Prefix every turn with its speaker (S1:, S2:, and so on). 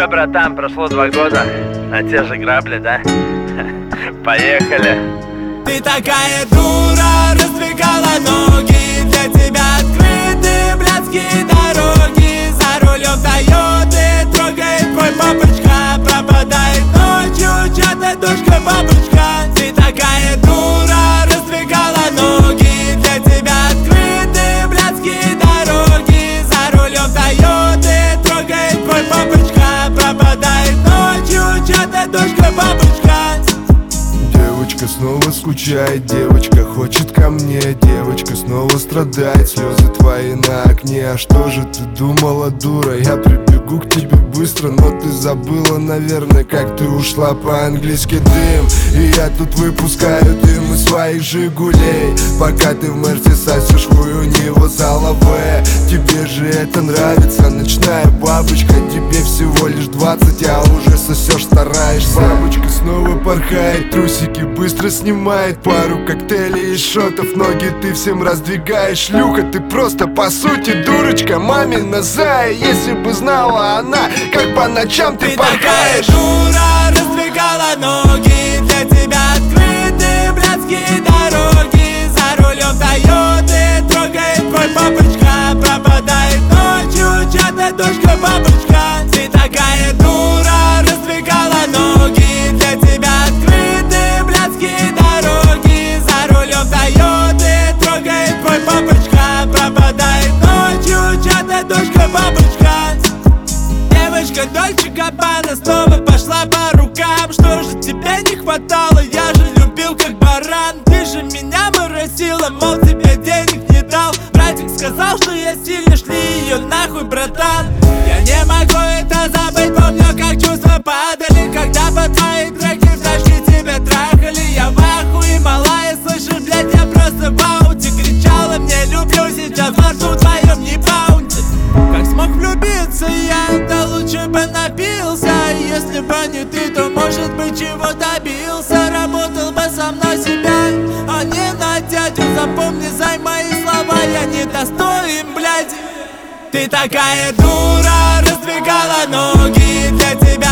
S1: Чё, братан, прошло 2 года на те же грабли, да? Поехали.
S2: Ты такая дура, раздвигала ноги. Для тебя открыты блядские дороги. За рулем Тойоты трогает твой папочка. Пропадает ночью чья-то дочка бабочка. Ты такая дура, раздвигала ноги. Для тебя открыты блядские дороги. За рулем Тойоты трогает твой папочка. Пропадает ночью чья-то дочка бабочка.
S3: Девочка снова скучает, девочка хочет ко мне. Девочка снова страдает, слезы твои на окне. А что же ты думала, дура? Я прибегу к тебе быстро, но ты забыла, наверное, как ты ушла по-английски дым. И я тут выпускаю дым из своих Жигулей, пока ты в Мерсе сосешь хуй у него залове. Тебе же это нравится, ночная бабочка. Тебе всего лишь 20, а уже сосешь, стараешься. Бабочка снова порхает, трусики быстро снимает. Пару коктейлей и шотов, ноги ты всем раздвигаешь. Шлюха, ты просто по сути дурочка, мамина зая. Если бы знала она, как по ночам ты порхаешь.
S2: Ты такая дура, раздвигала ноги. Для тебя открыты блядские дороги. За рулем Тойоты трогает твой папочка. Пропадает ночью чья-то дочка бабочка. Ты такая дура, раздвигала ноги. Для тебя открыты блядские дороги. За рулем Тойоты трогает твой папочка. Пропадает ночью чья-то дочка бабочка. Девочка Дольче Габбана снова пошла по рукам. Что же тебе не хватало? Я же любил как баран. Ты же меня моросила, мол, тебе денег не дал. Братик сказал, что я сильно, шли ее нахуй, братан. Я не могу это забыть, помню, как чувства падали, когда по твоей треке в тачке тебя трахали. Я в ахуе, малая, слышишь, блядь, я просто в ауте. Кричала мне, люблю, сейчас во рту твоем не баунти. Как смог влюбиться я, да лучше бы напился. Если бы не ты, то может быть чего добился. Работал бы со мной себя, а не на дядю. Запомни, зай мои слова, я не достоин, блядь. Ты такая дура, раздвигала ноги. Для тебя